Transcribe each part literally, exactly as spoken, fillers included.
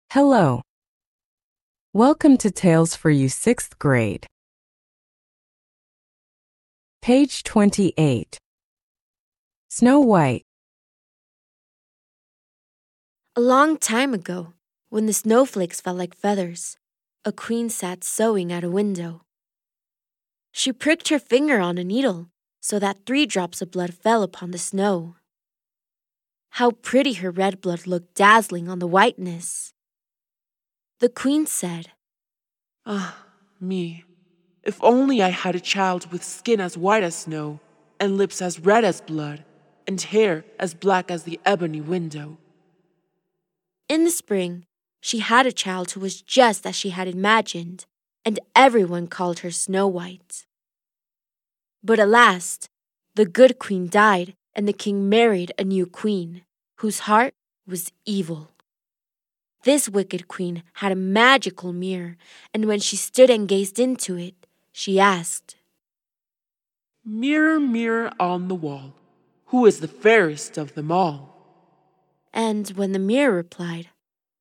Hello. Welcome to Tales for You sixth grade. Page twenty-eight. Snow White. A long time ago, when the snowflakes fell like feathers, a queen sat sewing at a window. She pricked her finger on a needle so that three drops of blood fell upon the snow. How pretty her red blood looked dazzling on the whiteness. The queen said, Ah, me. If only I had a child with skin as white as snow, and lips as red as blood, and hair as black as the ebony window. In the spring, she had a child who was just as she had imagined, and everyone called her Snow White. But alas, the good queen died, and the king married a new queen, whose heart was evil. This wicked queen had a magical mirror, and when she stood and gazed into it, she asked, Mirror, mirror on the wall, who is the fairest of them all? And when the mirror replied,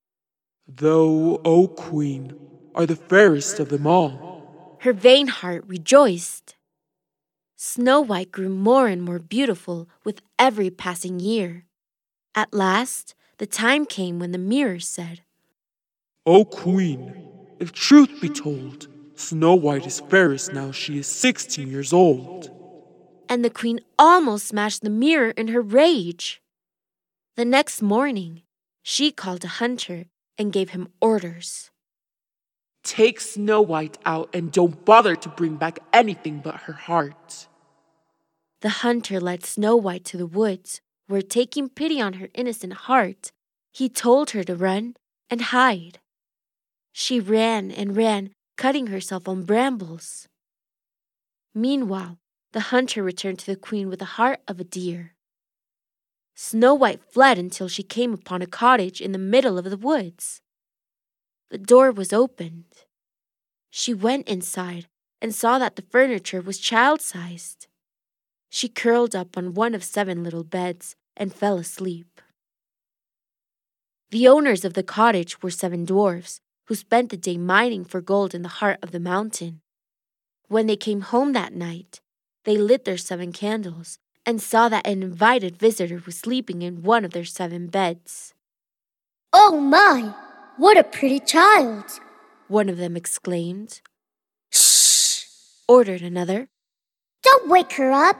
Thou, O queen, are the fairest of them all, her vain heart rejoiced. Snow White grew more and more beautiful with every passing year. At last, the time came when the mirror said, O queen, if truth be told, Snow White is fairest now she is sixteen years old. And the queen almost smashed the mirror in her rage. The next morning, she called a hunter and gave him orders. Take Snow White out and don't bother to bring back anything but her heart. The hunter led Snow White to the woods, where, taking pity on her innocent heart, he told her to run and hide. She ran and ran, cutting herself on brambles. Meanwhile, the hunter returned to the queen with the heart of a deer. Snow White fled until she came upon a cottage in the middle of the woods. The door was opened. She went inside and saw that the furniture was child-sized. She curled up on one of seven little beds and fell asleep. The owners of the cottage were seven dwarfs who spent the day mining for gold in the heart of the mountain. When they came home that night, they lit their seven candles and saw that an invited visitor was sleeping in one of their seven beds. Oh my, what a pretty child! One of them exclaimed. Shh! Ordered another. Don't wake her up!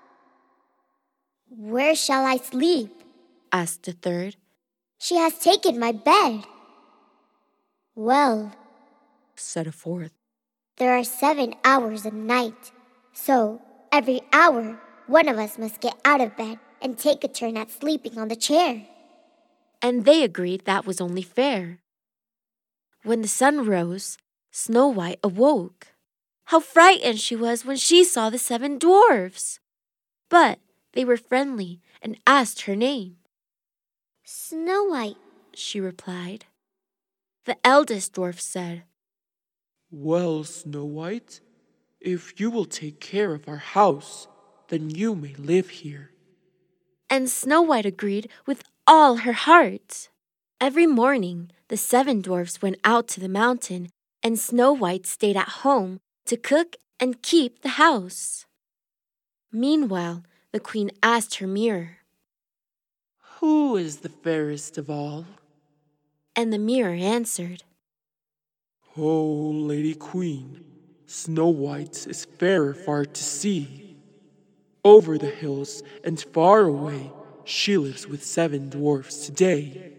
Where shall I sleep? Asked a third. She has taken my bed. Well, said a fourth, there are seven hours a night, so every hour one of us must get out of bed and take a turn at sleeping on the chair. And they agreed that was only fair. When the sun rose, Snow White awoke. How frightened she was when she saw the seven dwarfs! But they were friendly and asked her name. Snow White, she replied. The eldest dwarf said, Well, Snow White, if you will take care of our house, then you may live here. And Snow White agreed with all her heart. Every morning, the seven dwarfs went out to the mountain, and Snow White stayed at home to cook and keep the house. Meanwhile, the queen asked her mirror, Who is the fairest of all? And the mirror answered, Oh, Lady Queen, Snow White is fairer far to see. Over the hills and far away, she lives with seven dwarfs today.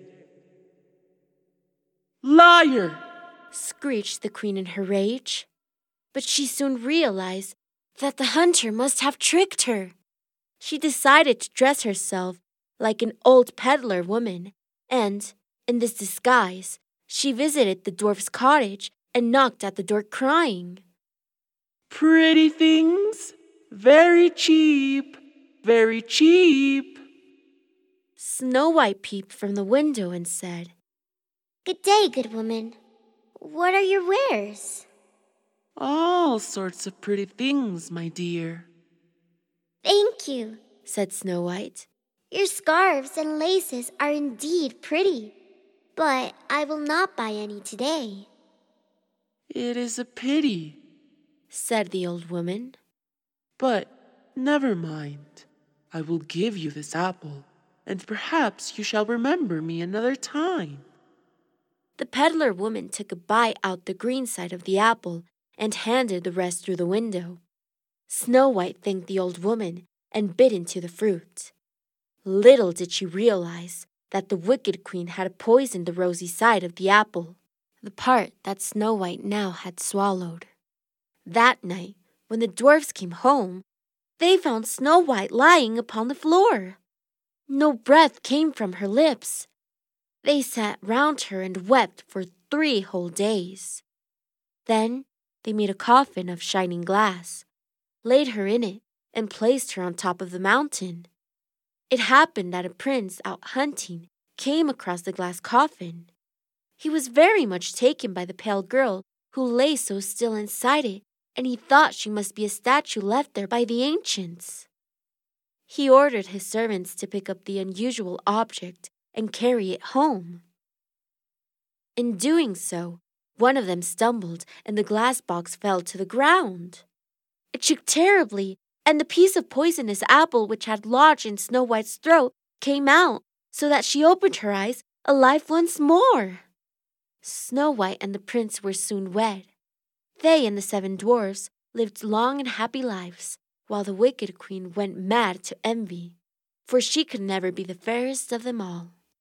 Liar! Screeched the queen in her rage. But she soon realized that the hunter must have tricked her. She decided to dress herself like an old peddler woman, and, in this disguise, she visited the dwarf's cottage and knocked at the door crying, Pretty things, very cheap, very cheap. Snow White peeped from the window and said, Good day, good woman. What are your wares? All sorts of pretty things, my dear. Thank you, said Snow White. Your scarves and laces are indeed pretty, But I will not buy any today. It is a pity, said the old woman. but never mind. I will give you this apple, and perhaps you shall remember me another time. The peddler woman took a bite out the green side of the apple and handed the rest through the window. Snow White thanked the old woman and bit into the fruit. Little did she realize that the wicked queen had poisoned the rosy side of the apple, the part that Snow White now had swallowed. That night, when the dwarfs came home, they found Snow White lying upon the floor. No breath came from her lips. They sat round her and wept for three whole days. Then they made a coffin of shining glass, laid her in it, and placed her on top of the mountain. It happened that a prince out hunting came across the glass coffin. He was very much taken by the pale girl who lay so still inside it, and he thought she must be a statue left there by the ancients. He ordered his servants to pick up the unusual object and carry it home. In doing so, one of them stumbled and the glass box fell to the ground. It shook terribly, and the piece of poisonous apple which had lodged in Snow White's throat came out, so that she opened her eyes alive once more. Snow White and the prince were soon wed. They and the seven dwarfs lived long and happy lives, while the wicked queen went mad to envy, for she could never be the fairest of them all.